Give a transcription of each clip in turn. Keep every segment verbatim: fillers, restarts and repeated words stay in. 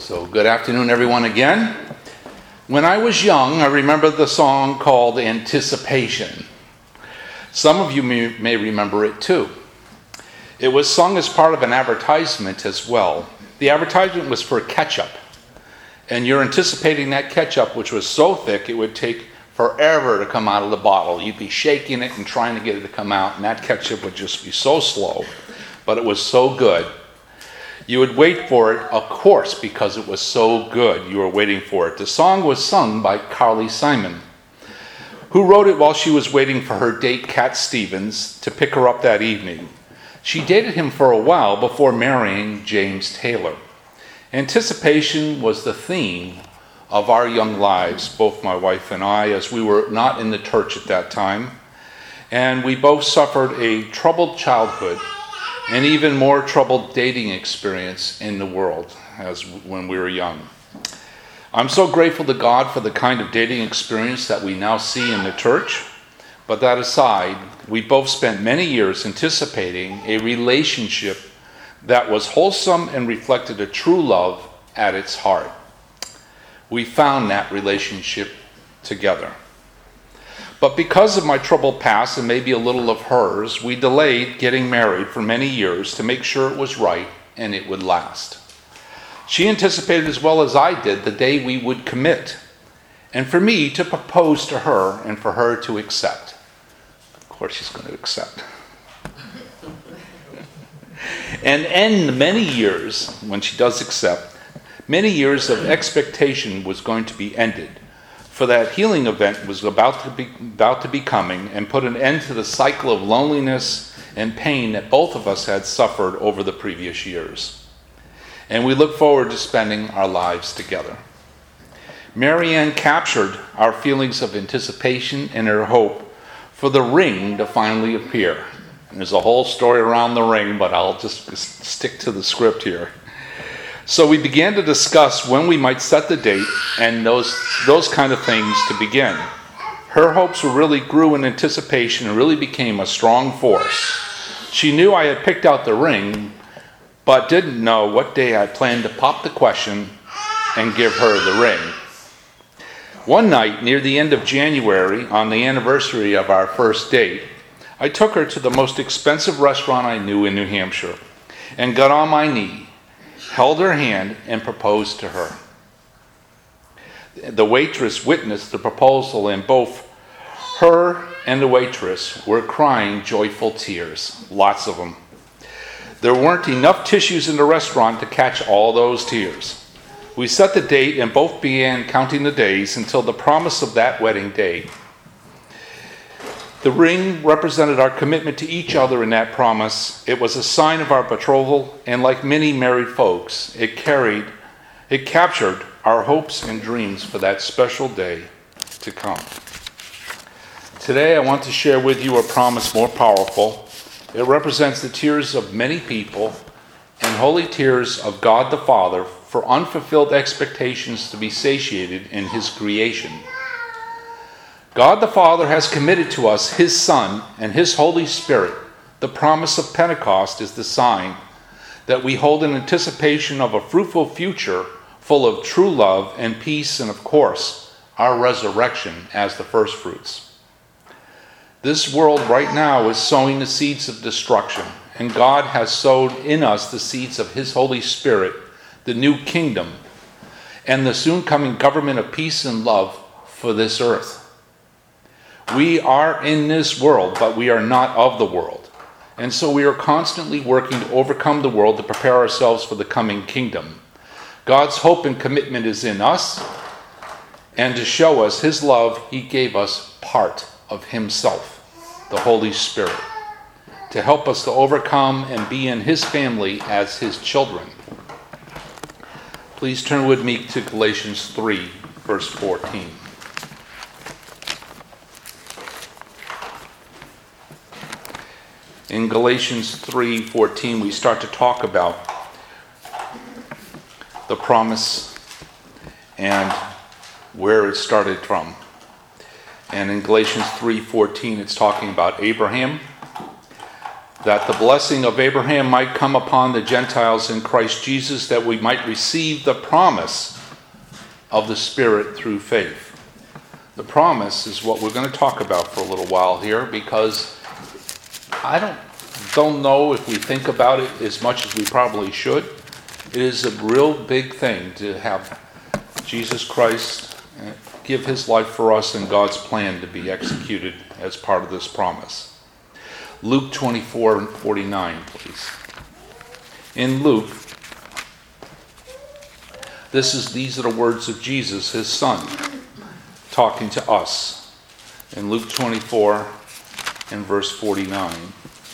So good afternoon, everyone, again. When I was young, I remember the song called Anticipation. Some of you may, may remember it too. It was sung as part of an advertisement as well. The advertisement was for ketchup. And you're anticipating that ketchup, which was so thick it would take forever to come out of the bottle. You'd be shaking it and trying to get it to come out, and that ketchup would just be so slow. But it was so good. You would wait for it, of course, because it was so good. You were waiting for it. The song was sung by Carly Simon, who wrote it while she was waiting for her date, Cat Stevens, to pick her up that evening. She dated him for a while before marrying James Taylor. Anticipation was the theme of our young lives, both my wife and I, as we were not in the church at that time. And we both suffered a troubled childhood and even more troubled dating experience in the world as when we were young. I'm so grateful to God for the kind of dating experience that we now see in the church. But that aside, we both spent many years anticipating a relationship that was wholesome and reflected a true love at its heart. We found that relationship together. But because of my troubled past and maybe a little of hers, we delayed getting married for many years to make sure it was right and it would last. She anticipated as well as I did the day we would commit, and for me to propose to her and for her to accept. Of course she's going to accept. And end many years, when she does accept, many years of expectation was going to be ended. For that healing event was about to be about to be coming and put an end to the cycle of loneliness and pain that both of us had suffered over the previous years. And we look forward to spending our lives together. Marianne captured our feelings of anticipation and her hope for the ring to finally appear. And there's a whole story around the ring, but I'll just stick to the script here. So we began to discuss when we might set the date and those those kind of things to begin. Her hopes were really grew in anticipation and really became a strong force. She knew I had picked out the ring, but didn't know what day I planned to pop the question and give her the ring. One night near the end of January, on the anniversary of our first date, I took her to the most expensive restaurant I knew in New Hampshire and got on my knee, held her hand, and proposed to her. The waitress witnessed the proposal, and both her and the waitress were crying joyful tears, lots of them. There weren't enough tissues in the restaurant to catch all those tears. We set the date and both began counting the days until the promise of that wedding day. The ring represented our commitment to each other in that promise. It was a sign of our betrothal, and like many married folks, it carried, it captured our hopes and dreams for that special day to come. Today, I want to share with you a promise more powerful. It represents the tears of many people and holy tears of God the Father for unfulfilled expectations to be satiated in His creation. God the Father has committed to us His Son and His Holy Spirit. The promise of Pentecost is the sign that we hold in anticipation of a fruitful future full of true love and peace and, of course, our resurrection as the first fruits. This world right now is sowing the seeds of destruction, and God has sowed in us the seeds of His Holy Spirit, the new kingdom, and the soon coming government of peace and love for this earth. We are in this world, but we are not of the world. And so we are constantly working to overcome the world to prepare ourselves for the coming kingdom. God's hope and commitment is in us, and to show us His love, He gave us part of Himself, the Holy Spirit, to help us to overcome and be in His family as His children. Please turn with me to Galatians three, verse fourteen. In Galatians three fourteen, we start to talk about the promise and where it started from. And in Galatians three fourteen, it's talking about Abraham that the blessing of Abraham might come upon the Gentiles in Christ Jesus, that we might receive the promise of the Spirit through faith. The promise is what we're going to talk about for a little while here, because I don't, don't know if we think about it as much as we probably should. It is a real big thing to have Jesus Christ give his life for us and God's plan to be executed as part of this promise. Luke twenty-four and forty-nine, please. In Luke, this is these are the words of Jesus, his son, talking to us. In Luke twenty-four and verse forty-nine.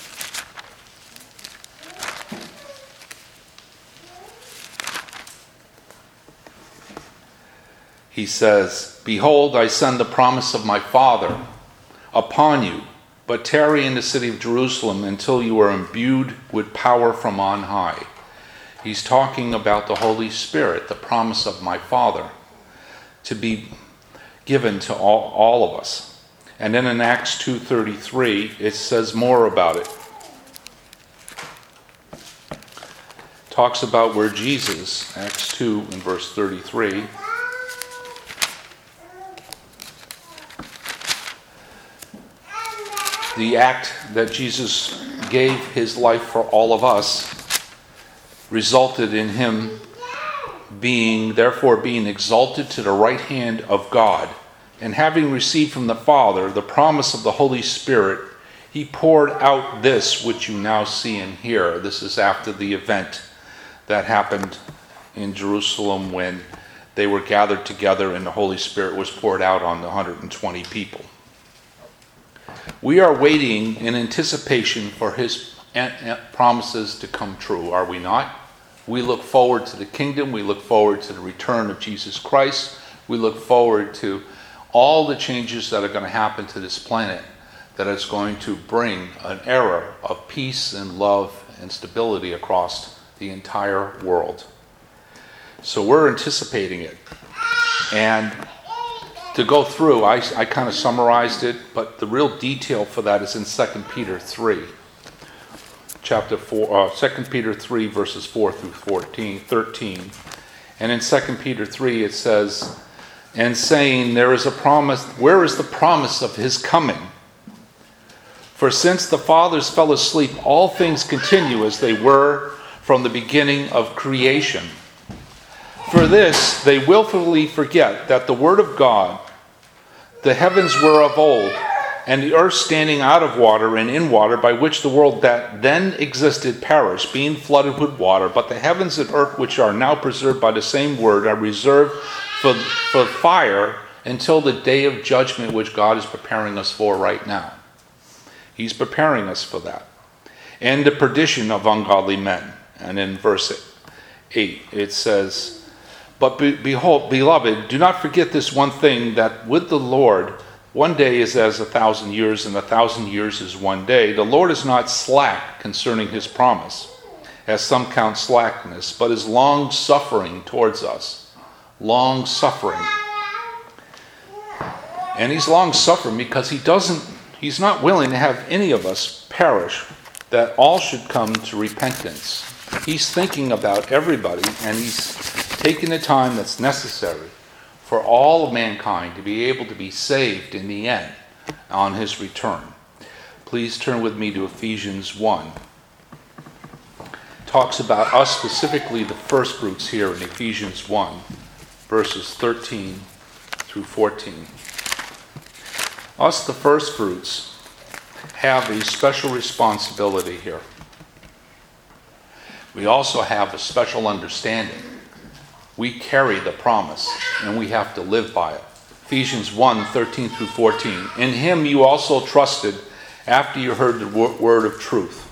He says, "Behold, I send the promise of my Father upon you, but tarry in the city of Jerusalem until you are imbued with power from on high." He's talking about the Holy Spirit, the promise of my Father, to be given to all, all of us. And then in Acts two thirty-three, it says more about it. Talks about where Jesus, Acts two in verse thirty-three, the act that Jesus gave his life for all of us resulted in him being, therefore being exalted to the right hand of God. And having received from the Father the promise of the Holy Spirit, he poured out this which you now see and hear. This is after the event that happened in Jerusalem when they were gathered together and the Holy Spirit was poured out on the one hundred twenty people. We are waiting in anticipation for his promises to come true, are we not? We look forward to the kingdom. We look forward to the return of Jesus Christ. We look forward to all the changes that are going to happen to this planet, that is going to bring an era of peace and love and stability across the entire world. So we're anticipating it. And to go through, I, I kind of summarized it, but the real detail for that is in Second Peter three. Chapter four, uh, Second Peter three, verses four through fourteen, thirteen. And in Second Peter three it says, "And saying, there is a promise, where is the promise of his coming? For since the fathers fell asleep, all things continue as they were from the beginning of creation. For this they willfully forget that the word of God, the heavens were of old, and the earth standing out of water and in water, by which the world that then existed perished, being flooded with water. But the heavens and earth, which are now preserved by the same word, are reserved for, for fire until the day of judgment, which God is preparing us for right now." He's preparing us for that. "And the perdition of ungodly men." And in verse eight it says, "But be, behold, beloved, do not forget this one thing, that with the Lord one day is as a thousand years, and a thousand years is one day. The Lord is not slack concerning his promise, as some count slackness, but is long-suffering towards us." Long-suffering. And he's long-suffering because he doesn't, he's not willing to have any of us perish, that all should come to repentance. He's thinking about everybody, and he's taking the time that's necessary for all of mankind to be able to be saved in the end on his return. Please turn with me to Ephesians one. Talks about us, specifically the first fruits here in Ephesians one, verses thirteen through fourteen. Us, the first fruits, have a special responsibility here. We also have a special understanding. We carry the promise, and we have to live by it. Ephesians one, thirteen through fourteen. "In him you also trusted after you heard the word of truth,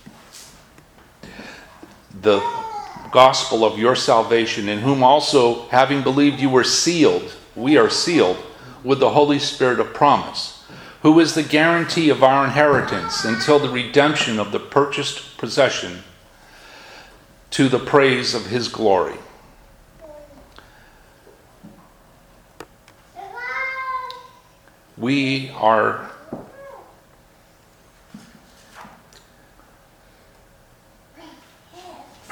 the gospel of your salvation, in whom also, having believed, you were sealed," we are sealed, "with the Holy Spirit of promise, who is the guarantee of our inheritance until the redemption of the purchased possession, to the praise of his glory." We are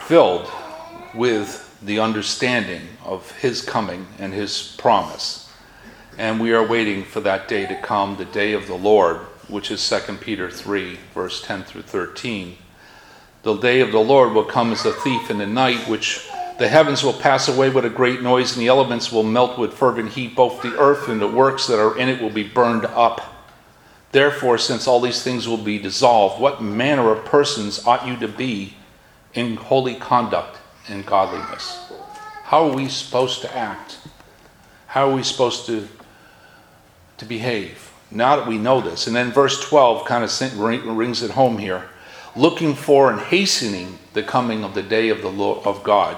filled with the understanding of his coming and his promise. And we are waiting for that day to come, the day of the Lord, which is Second Peter three, verse ten through thirteen. The day of the Lord will come as a thief in the night, which the heavens will pass away with a great noise, and the elements will melt with fervent heat. Both the earth and the works that are in it will be burned up. Therefore, since all these things will be dissolved, what manner of persons ought you to be in holy conduct and godliness? How are we supposed to act? How are we supposed to, to behave? Now that we know this. And then verse twelve kind of rings it home here. Looking for and hastening the coming of the day of the Lord, of God.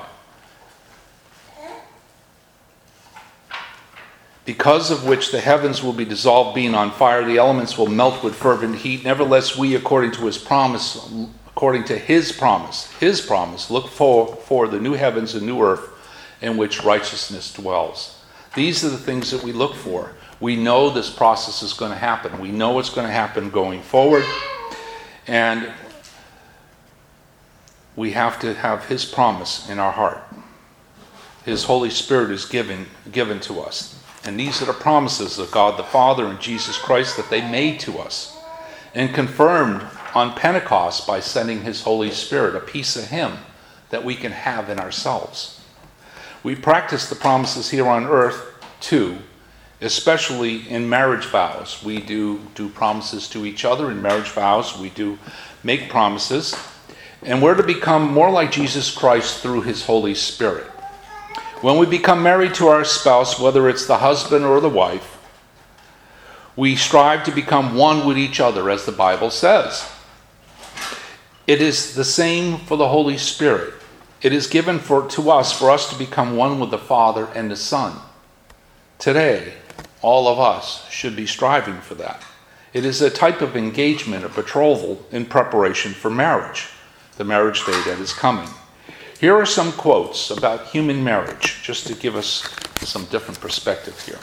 Because of which the heavens will be dissolved, being on fire, the elements will melt with fervent heat. Nevertheless, we, according to his promise, according to his promise, his promise, look for, for the new heavens and new earth in which righteousness dwells. These are the things that we look for. We know this process is going to happen. We know it's going to happen going forward. And we have to have his promise in our heart. His Holy Spirit is given, given to us. And these are the promises of God the Father and Jesus Christ that they made to us and confirmed on Pentecost by sending his Holy Spirit, a piece of him that we can have in ourselves. We practice the promises here on earth too, especially in marriage vows. We do do promises to each other in marriage vows. We do make promises. And we're to become more like Jesus Christ through his Holy Spirit. When we become married to our spouse, whether it's the husband or the wife, we strive to become one with each other, as the Bible says. It is the same for the Holy Spirit. It is given for, to us for us to become one with the Father and the Son. Today, all of us should be striving for that. It is a type of engagement, a betrothal in preparation for marriage, the marriage day that is coming. Here are some quotes about human marriage, just to give us some different perspective here.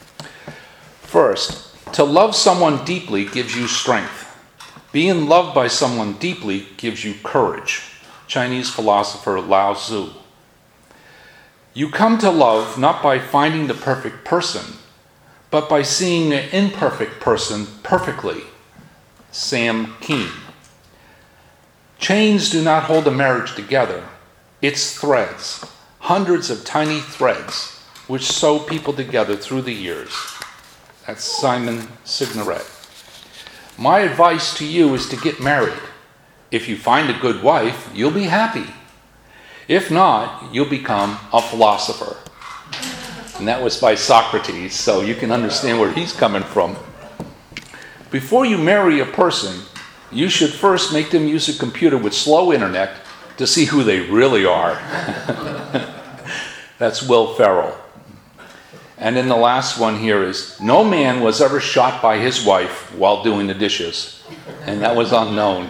First, to love someone deeply gives you strength. Being loved by someone deeply gives you courage. Chinese philosopher Lao Tzu. You come to love not by finding the perfect person, but by seeing an imperfect person perfectly. Sam Keen. Chains do not hold a marriage together. It's threads, hundreds of tiny threads, which sew people together through the years. That's Simon Signoret. My advice to you is to get married. If you find a good wife, you'll be happy. If not, you'll become a philosopher. And that was by Socrates, so you can understand where he's coming from. Before you marry a person, you should first make them use a computer with slow internet to see who they really are. That's Will Ferrell. And then the last one here is, no man was ever shot by his wife while doing the dishes. And that was unknown.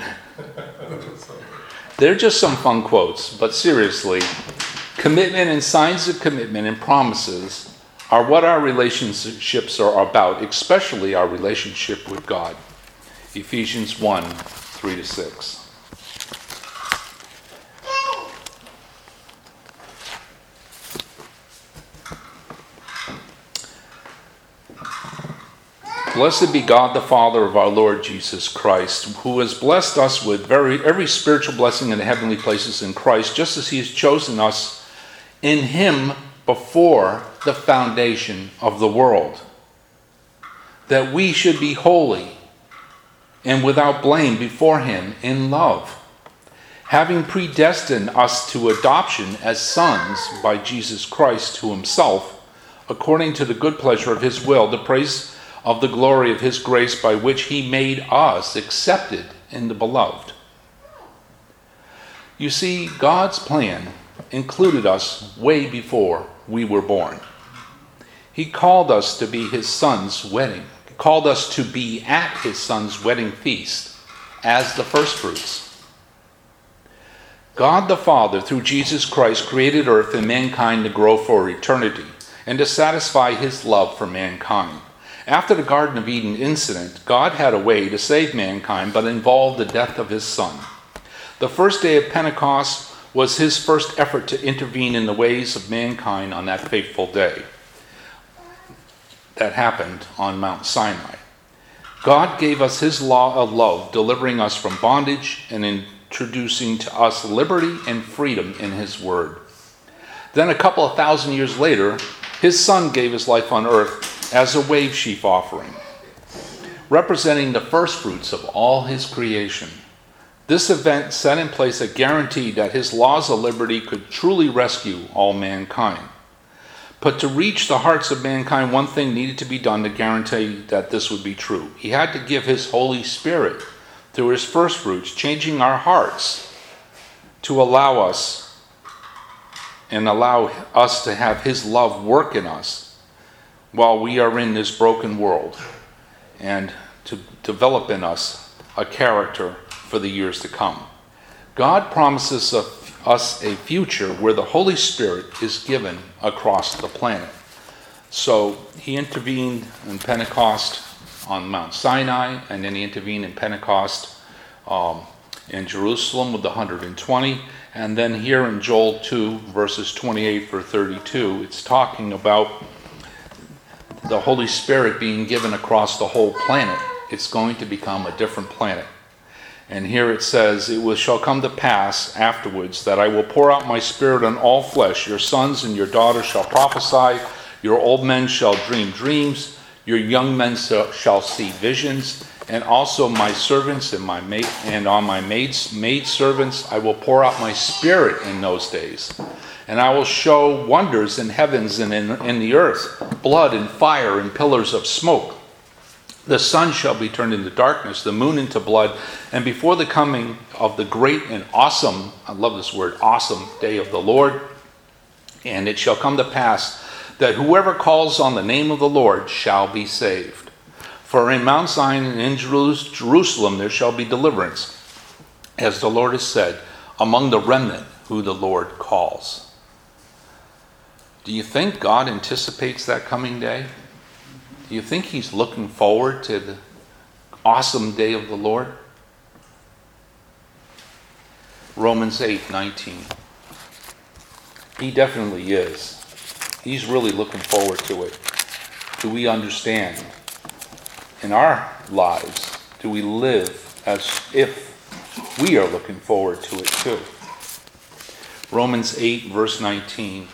They're just some fun quotes, but seriously, commitment and signs of commitment and promises are what our relationships are about, especially our relationship with God. Ephesians one, three to six. Blessed be God the Father of our Lord Jesus Christ, who has blessed us with very, every spiritual blessing in the heavenly places in Christ, just as he has chosen us in him before the foundation of the world, that we should be holy and without blame before him in love, having predestined us to adoption as sons by Jesus Christ to himself, according to the good pleasure of his will, the praise of the glory of his grace by which he made us accepted in the beloved. You see, God's plan included us way before we were born. He called us to be his son's wedding. He called us to be at his son's wedding feast as the firstfruits. God the Father, through Jesus Christ, created earth and mankind to grow for eternity and to satisfy his love for mankind. After the Garden of Eden incident, God had a way to save mankind, but involved the death of his son. The first day of Pentecost was his first effort to intervene in the ways of mankind on that fateful day. That happened on Mount Sinai. God gave us his law of love, delivering us from bondage and introducing to us liberty and freedom in his word. Then a couple of thousand years later, his son gave his life on earth as a wave sheaf offering, representing the first fruits of all his creation. This event set in place a guarantee that his laws of liberty could truly rescue all mankind. But to reach the hearts of mankind, one thing needed to be done to guarantee that this would be true. He had to give his Holy Spirit through his first fruits, changing our hearts to allow us and allow us to have his love work in us while we are in this broken world, and to develop in us a character for the years to come. God promises us a future where the Holy Spirit is given across the planet. So he intervened in Pentecost on Mount Sinai, and then he intervened in Pentecost um, in Jerusalem with the one hundred twenty. And then here in Joel two, verses twenty-eight through thirty-two, it's talking about the Holy Spirit being given across the whole planet. It's going to become a different planet. And here it says, "It will, shall come to pass afterwards that I will pour out my spirit on all flesh. Your sons and your daughters shall prophesy. Your old men shall dream dreams. Your young men shall see visions. And also my servants and my maid and on my maids maid servants I will pour out my spirit in those days. And I will show wonders in heavens and in, in the earth, blood and fire and pillars of smoke. The sun shall be turned into darkness, the moon into blood, and before the coming of the great and awesome," I love this word, awesome, "day of the Lord, and it shall come to pass that whoever calls on the name of the Lord shall be saved. For in Mount Zion and in Jerusalem there shall be deliverance, as the Lord has said, among the remnant who the Lord calls." Do you think God anticipates that coming day? Do you think he's looking forward to the awesome day of the Lord? Romans eight nineteen. He definitely is. He's really looking forward to it. Do we understand? In our lives, do we live as if we are looking forward to it too? Romans eight verse nineteen.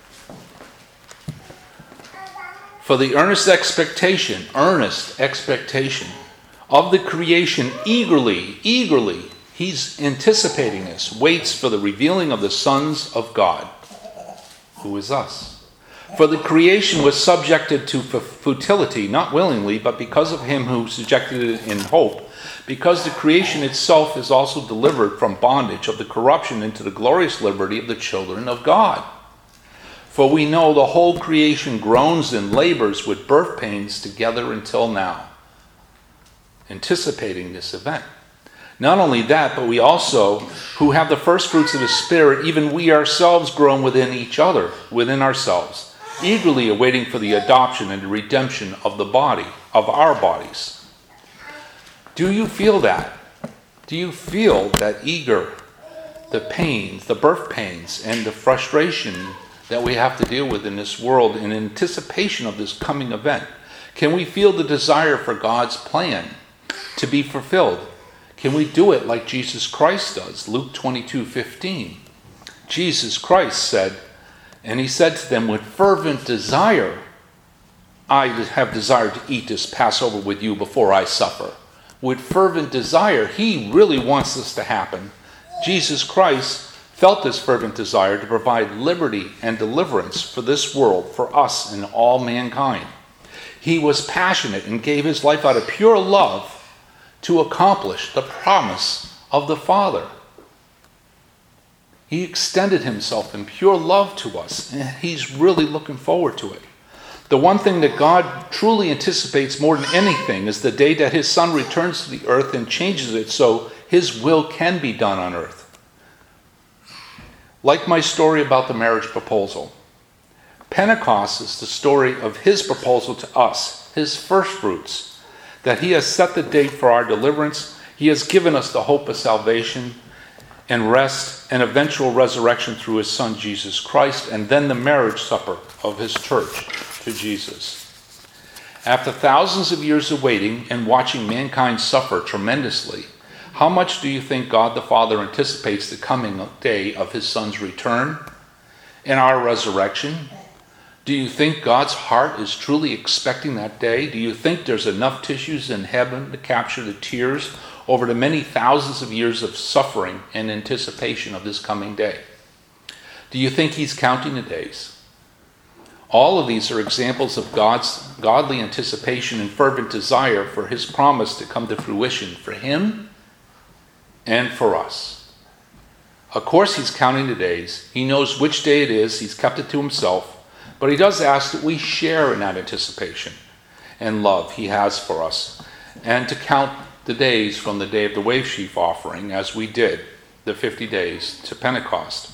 "For the earnest expectation, earnest expectation of the creation eagerly, eagerly," he's anticipating this, "waits for the revealing of the sons of God," who is us. "For the creation was subjected to futility, not willingly, but because of him who subjected it in hope, because the creation itself is also delivered from bondage of the corruption into the glorious liberty of the children of God. For we know the whole creation groans and labors with birth pains together until now." Anticipating this event. Not only that, but we also, who have the first fruits of the Spirit, even we ourselves groan within each other, within ourselves, eagerly awaiting for the adoption and the redemption of the body, of our bodies. Do you feel that? Do you feel that eager, the pains, the birth pains, and the frustration that we have to deal with in this world in anticipation of this coming event? Can we feel the desire for God's plan to be fulfilled? Can we do it like Jesus Christ does? Luke twenty-two fifteen. Jesus Christ said, and he said to them, "With fervent desire, I have desired to eat this Passover with you before I suffer." With fervent desire, he really wants this to happen. Jesus Christ felt this fervent desire to provide liberty and deliverance for this world, for us and all mankind. He was passionate and gave his life out of pure love to accomplish the promise of the Father. He extended himself in pure love to us, and he's really looking forward to it. The one thing that God truly anticipates more than anything is the day that his Son returns to the earth and changes it so his will can be done on earth. Like my story about the marriage proposal, Pentecost is the story of his proposal to us, his first fruits, that he has set the date for our deliverance. He has given us the hope of salvation, and rest and eventual resurrection through his Son, Jesus Christ, and then the marriage supper of his church to Jesus. After thousands of years of waiting and watching mankind suffer tremendously, how much do you think God the Father anticipates the coming day of his Son's return and our resurrection? Do you think God's heart is truly expecting that day? Do you think there's enough tissues in heaven to capture the tears over the many thousands of years of suffering and anticipation of this coming day? Do you think he's counting the days? All of these are examples of God's godly anticipation and fervent desire for his promise to come to fruition for him and for us. Of course, he's counting the days. He knows which day it is. He's kept it to himself. But he does ask that we share in that anticipation and love he has for us, and to count the days from the day of the wave sheaf offering, as we did, the fifty days to Pentecost.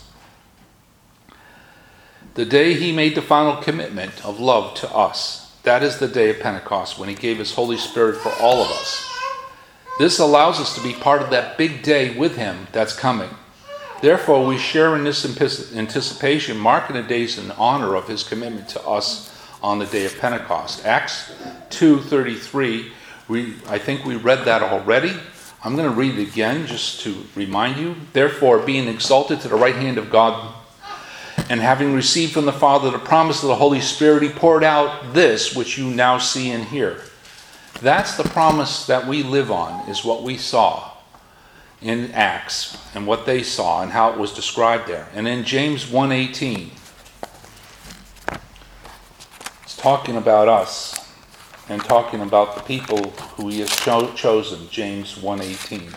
The day he made the final commitment of love to us, that is the day of Pentecost, when he gave his Holy Spirit for all of us. This allows us to be part of that big day with him that's coming. Therefore, we share in this anticipation, marking the days in honor of his commitment to us on the day of Pentecost. Acts two thirty-three, we, I think we read that already. I'm going to read it again just to remind you. Therefore, being exalted to the right hand of God, and having received from the Father the promise of the Holy Spirit, he poured out this which you now see and hear. That's the promise that we live on, is what we saw in Acts, and what they saw and how it was described there. And in James one eighteen, it's talking about us and talking about the people who he has cho- chosen. James one eighteen.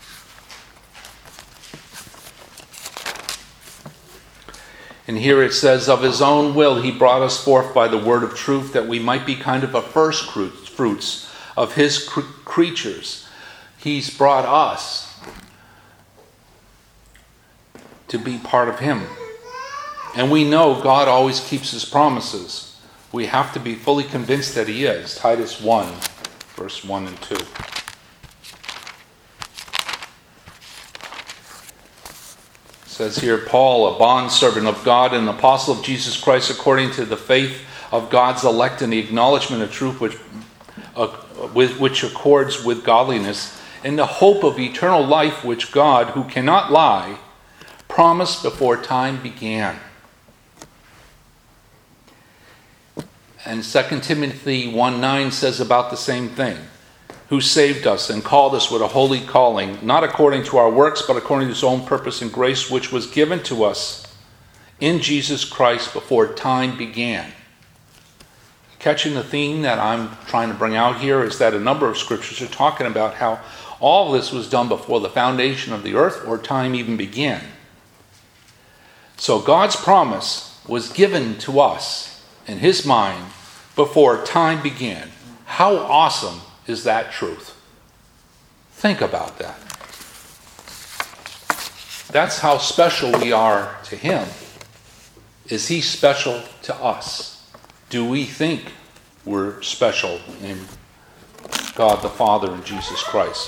And here it says, of his own will he brought us forth by the word of truth, that we might be kind of a first fruits of his cr- creatures. He's brought us to be part of him. And we know God always keeps his promises. We have to be fully convinced that he is. Titus one, verse one and two. It says here, Paul, a bondservant of God and an apostle of Jesus Christ, according to the faith of God's elect and the acknowledgement of truth which, uh, with, which accords with godliness, in the hope of eternal life which God, who cannot lie, promised before time began. And Second Timothy one nine says about the same thing. Who saved us and called us with a holy calling, not according to our works, but according to his own purpose and grace, which was given to us in Jesus Christ before time began. Catching the theme that I'm trying to bring out here is that a number of scriptures are talking about how all this was done before the foundation of the earth or time even began. So God's promise was given to us in his mind before time began. How awesome is that truth? Think about that. That's how special we are to him. Is he special to us? Do we think we're special in God the Father and Jesus Christ?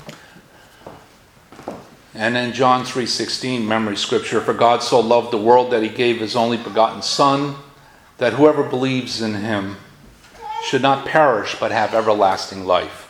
And in John three sixteen, memory scripture, for God so loved the world that he gave his only begotten Son, that whoever believes in him should not perish but have everlasting life.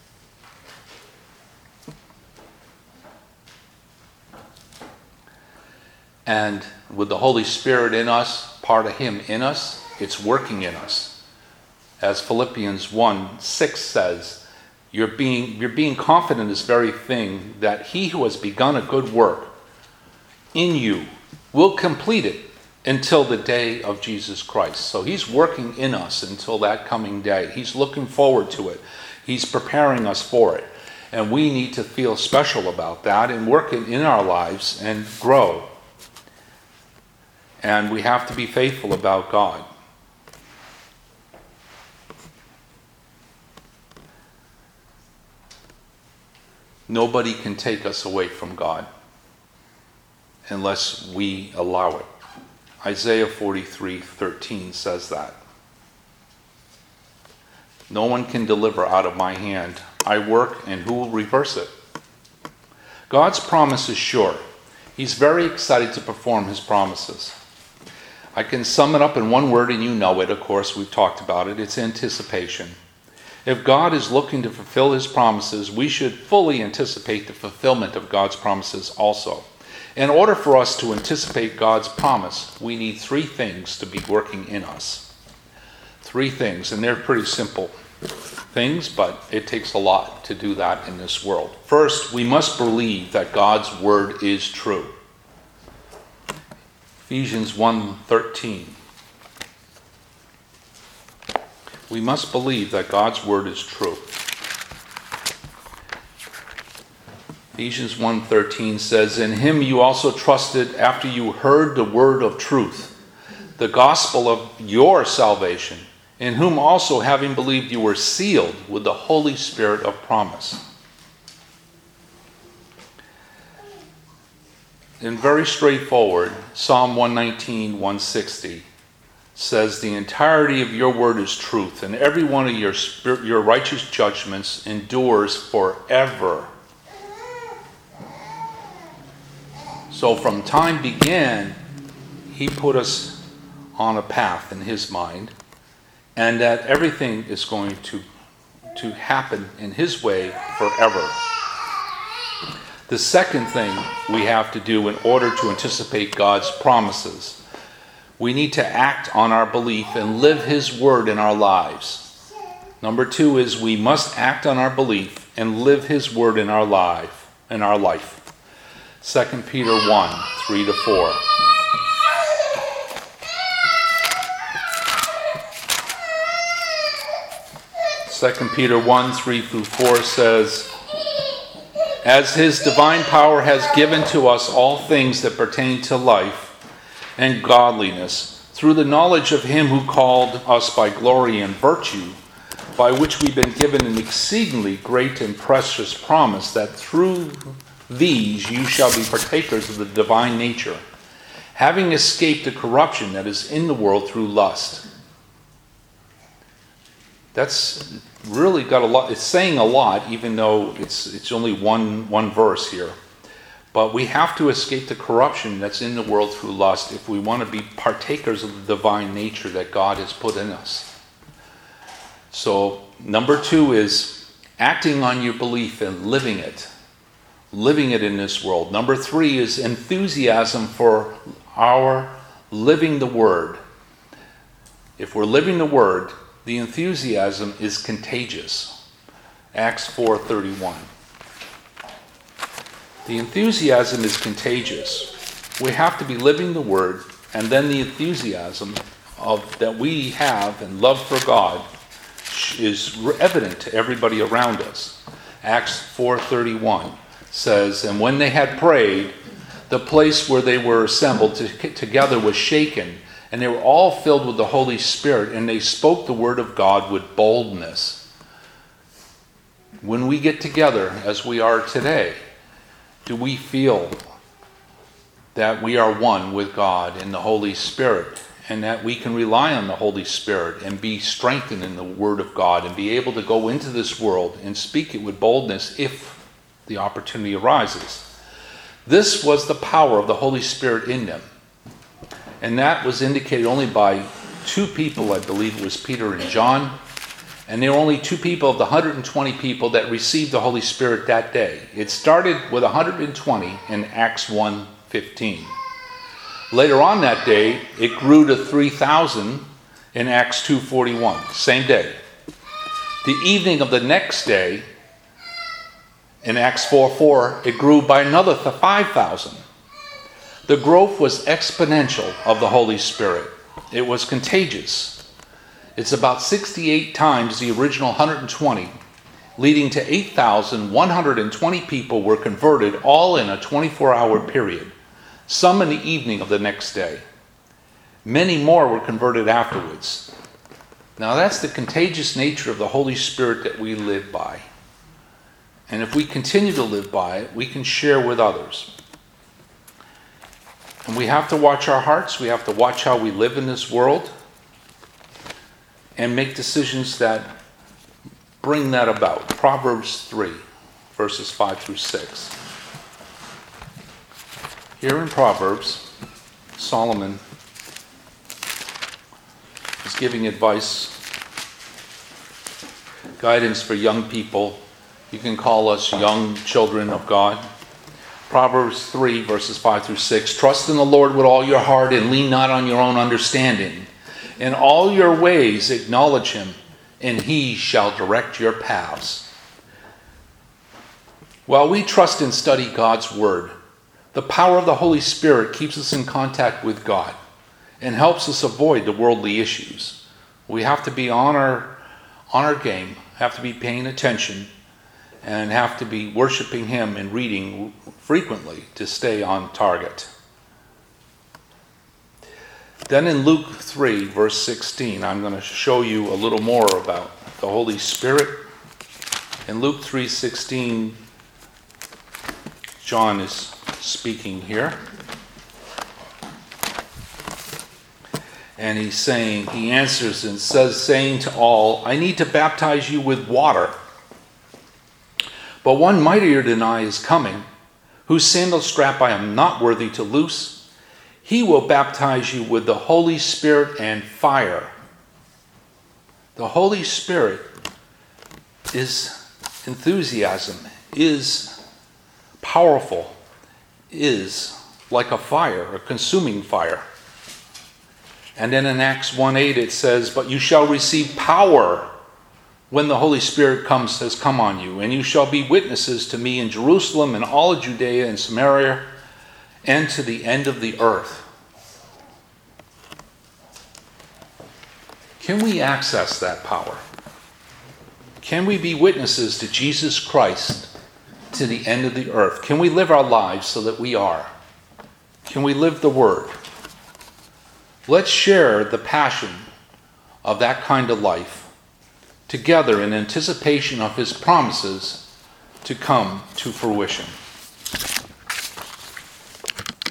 And with the Holy Spirit in us, part of him in us, it's working in us. As Philippians one six says, You're being, you're being confident in this very thing, that he who has begun a good work in you will complete it until the day of Jesus Christ. So he's working in us until that coming day. He's looking forward to it. He's preparing us for it. And we need to feel special about that and work it in our lives and grow. And we have to be faithful about God. Nobody can take us away from God unless we allow it. Isaiah forty-three thirteen says that. No one can deliver out of my hand. I work, and who will reverse it? God's promise is sure. He's very excited to perform his promises. I can sum it up in one word, and you know it, of course, we've talked about it. It's anticipation. If God is looking to fulfill his promises, we should fully anticipate the fulfillment of God's promises also. In order for us to anticipate God's promise, we need three things to be working in us. Three things, and they're pretty simple things, but it takes a lot to do that in this world. First, we must believe that God's word is true. Ephesians one thirteen. We must believe that God's word is true. Ephesians one thirteen says, "In him you also trusted after you heard the word of truth, the gospel of your salvation, in whom also having believed you were sealed with the Holy Spirit of promise." And very straightforward, Psalm one nineteen, one sixty says, "The entirety of your word is truth, and every one of your spirit, your righteous judgments endures forever." So from time began, he put us on a path in his mind, and that everything is going to, to happen in his way forever. The second thing we have to do in order to anticipate God's promises, we need to act on our belief and live his word in our lives. Number two is we must act on our belief and live his word in our life, in our life. Second Peter one, three to four. Second Peter one, three through four says, "As his divine power has given to us all things that pertain to life and godliness, through the knowledge of him who called us by glory and virtue, by which we've been given an exceedingly great and precious promise, that through these you shall be partakers of the divine nature, having escaped the corruption that is in the world through lust." That's really got a lot. It's saying a lot, even though it's it's only one one verse here. But we have to escape the corruption that's in the world through lust if we want to be partakers of the divine nature that God has put in us. So number two is acting on your belief and living it. Living it in this world. Number three is enthusiasm for our living the word. If we're living the word, the enthusiasm is contagious. Acts four thirty-one. The enthusiasm is contagious. We have to be living the word, and then the enthusiasm of that we have and love for God is evident to everybody around us. Acts four thirty-one says, "And when they had prayed, the place where they were assembled to, together was shaken, and they were all filled with the Holy Spirit, and they spoke the word of God with boldness." When we get together, as we are today, do we feel that we are one with God in the Holy Spirit, and that we can rely on the Holy Spirit and be strengthened in the Word of God and be able to go into this world and speak it with boldness if the opportunity arises? This was the power of the Holy Spirit in them. And that was indicated only by two people, I believe it was Peter and John. And there were only two people of the one hundred twenty people that received the Holy Spirit that day. It started with one hundred twenty in Acts one fifteen. Later on that day, it grew to three thousand in Acts two forty-one, same day. The evening of the next day, in Acts four four, it grew by another five thousand. The growth was exponential of the Holy Spirit. It was contagious. It's about sixty-eight times the original one hundred twenty, leading to eight thousand one hundred twenty people were converted, all in a twenty-four hour period, some in the evening of the next day. Many more were converted afterwards. Now that's the contagious nature of the Holy Spirit that we live by. And if we continue to live by it, we can share with others. And we have to watch our hearts. We have to watch how we live in this world and make decisions that bring that about. Proverbs three, verses five through six. Here in Proverbs, Solomon is giving advice, guidance for young people. You can call us young children of God. Proverbs three, verses five through six. Trust in the Lord with all your heart and lean not on your own understanding. In all your ways acknowledge him, and he shall direct your paths. While we trust and study God's word, the power of the Holy Spirit keeps us in contact with God and helps us avoid the worldly issues. We have to be on our, on our game, have to be paying attention, and have to be worshiping him and reading frequently to stay on target. Then in Luke three, verse sixteen, I'm going to show you a little more about the Holy Spirit. In Luke three sixteen, John is speaking here. And he's saying, he answers and says, saying to all, I need to baptize you with water. But one mightier than I is coming, whose sandal strap I am not worthy to loose. He will baptize you with the Holy Spirit and fire. The Holy Spirit is enthusiasm, is powerful, is like a fire, a consuming fire. And then in Acts one eight it says, but you shall receive power when the Holy Spirit comes has come on you, and you shall be witnesses to me in Jerusalem and all of Judea and Samaria and to the end of the earth. Can we access that power? Can we be witnesses to Jesus Christ to the end of the earth? Can we live our lives so that we are? Can we live the word? Let's share the passion of that kind of life together in anticipation of his promises to come to fruition.